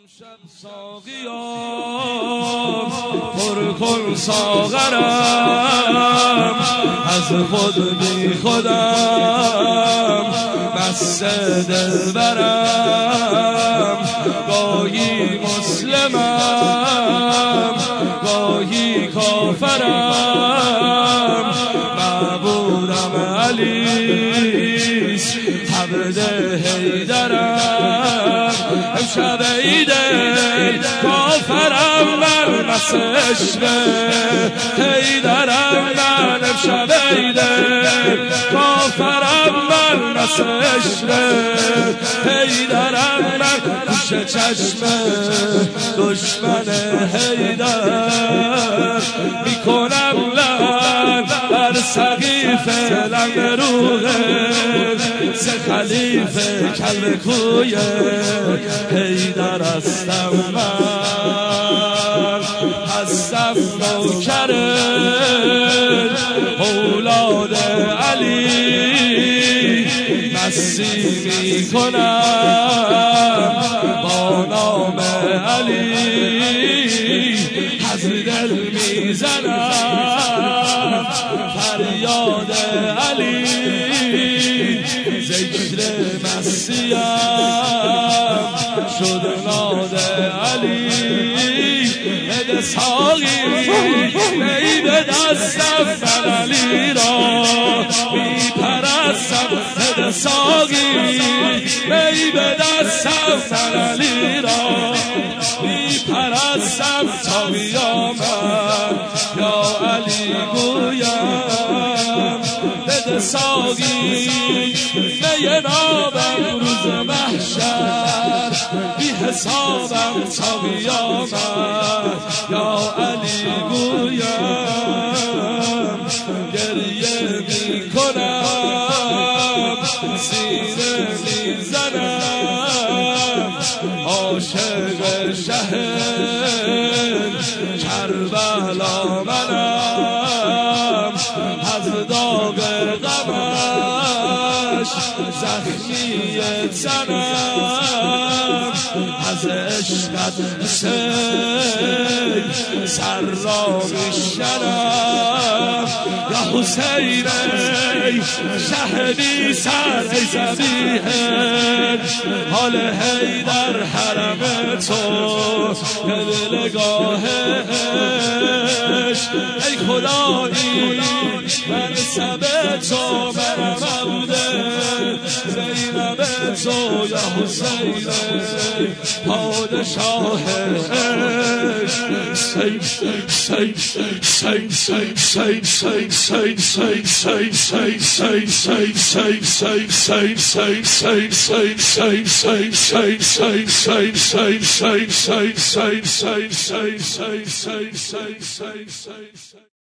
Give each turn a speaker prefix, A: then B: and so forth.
A: امشب ساقیام پر کن ساغرم، از خود بی خودم مست دلبرم. گاهی مسلمم گاهی کافرم، معبودم علیست حبد حیدرم. امشب عیده کافرم من مست عشق حیدرم. من امشب عیده کافرم من مست عشق حیدرم. من گوش چشم دشمن حیدر میکنم لعن بر سقیف لنگروه ز خلیفه کلب کوی حیدر هستم. من هستم نوکر اولاد علی، مستی میکنم با نام علی. از دل میزنم فریاد علی، ذکر مسیم شد ناد علی. بده ساقی می به دستم من علی را میپرستم. بده ساقی می به دستم من علی را میپرستم تا قیامت یا علی گویم. بده ساقی می نابم روز محشر بی حسابم تا قیامت یا علی گویم. گریه میکنم سینه میزنم عاشق شهر کربلا منم. از داغ غمش زخمی تنم، از عشقت حسین سر را میشنم. یا حسین ای شهدی سر ای زبیه حال حیدر حرم تو دلگاه عشق. ای خدایی من سب تو منم عبد زینب تو یا حسین پادشاه عشق.